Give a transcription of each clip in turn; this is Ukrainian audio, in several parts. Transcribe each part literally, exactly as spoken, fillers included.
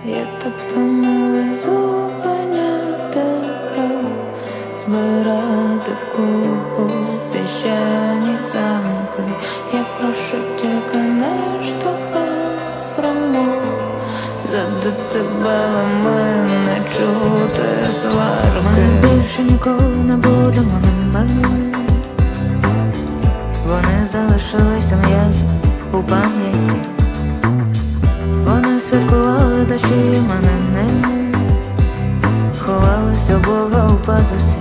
Я так втомилась зупиняти кров, збирати вкупу піщані замки. Я прошу, тільки не штовхай промов. За децибелами не чути сварки. Ми більше ніколи не будемо ними. Вони залишилися м'язи у пам'яті. Вони святкували дощі іменини, ховалися Бога у пазусі.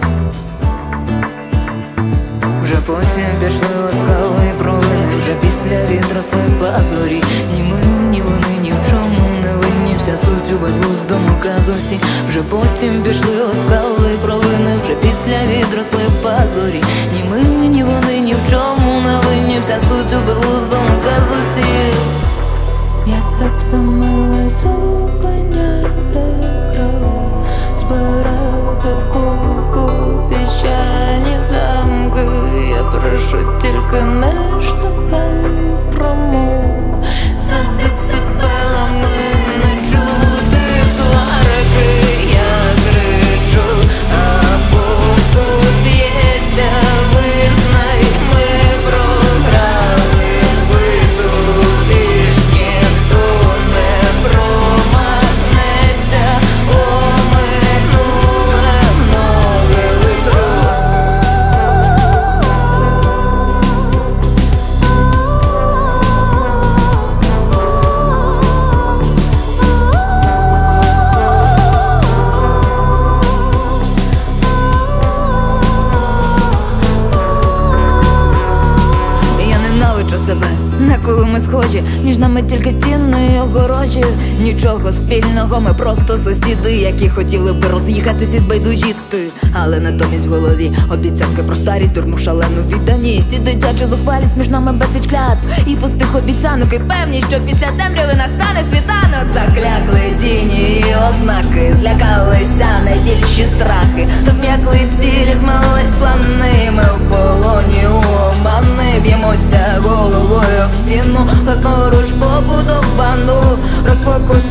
Вже потім пішли оскали і провини, вже після відросли пазурі. Ні ми, ні вони ні в чому не винні, вся суть у безглуздому казусі. Вже потім пішли оскали і провини, вже після відросли пазурі. Ні ми, ні вони ні в чому не винні, вся суть у безглуздому казусі. Я так втомилась зупиняти кров, збирати вкупу піщані замки. Я прошу, тільки не штовхай промов. За децибелами не чути сварки. Я кричу, а посуд б'ється, визнай, ми програли битву. Більш ніхто не промахнеться, оминуле многе витро. Я ненавиджу себе, на кого ми схожі, між нами тільки стіни й огорожі. Нічого спільного, ми просто сусіди, які хотіли би роз'їхатись і збайдужіти. Але натомість в голові обіцянки про старість, дурну шалену відданість і дитячу зухвалість, між нами безліч клятв і пустих обіцянок, і певні, що після темряви настане світанок. Заклякли тіні і ознаки, злякалися найбільші страхи, розм'якли цілі, змились плани. Ми в полоні у омани, б'ємося головою об стіну, власноруч побудовану, розфокус